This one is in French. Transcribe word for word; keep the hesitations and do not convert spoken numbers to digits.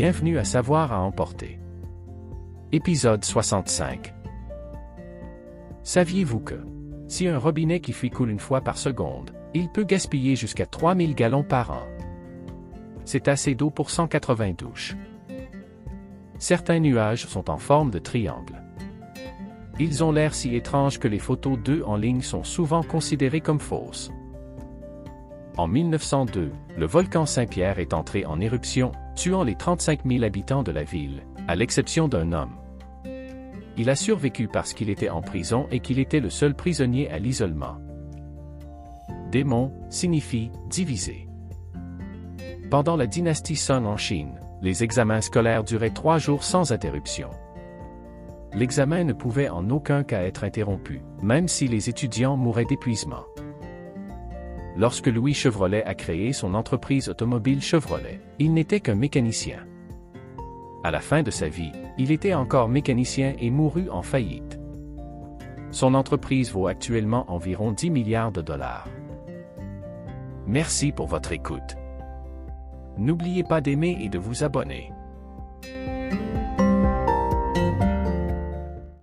Bienvenue à Savoir à emporter. Épisode soixante-cinq. Saviez-vous que, si un robinet qui fuit coule une fois par seconde, il peut gaspiller jusqu'à trois mille gallons par an? C'est assez d'eau pour cent quatre-vingts douches. Certains nuages sont en forme de triangle. Ils ont l'air si étranges que les photos d'eux en ligne sont souvent considérées comme fausses. En mille neuf cent deux, le volcan Saint-Pierre est entré en éruption, tuant les trente-cinq mille habitants de la ville, à l'exception d'un homme. Il a survécu parce qu'il était en prison et qu'il était le seul prisonnier à l'isolement. Démon signifie divisé. Pendant la dynastie Song en Chine, les examens scolaires duraient trois jours sans interruption. L'examen ne pouvait en aucun cas être interrompu, même si les étudiants mouraient d'épuisement. Lorsque Louis Chevrolet a créé son entreprise automobile Chevrolet, il n'était qu'un mécanicien. À la fin de sa vie, il était encore mécanicien et mourut en faillite. Son entreprise vaut actuellement environ dix milliards de dollars. Merci pour votre écoute. N'oubliez pas d'aimer et de vous abonner.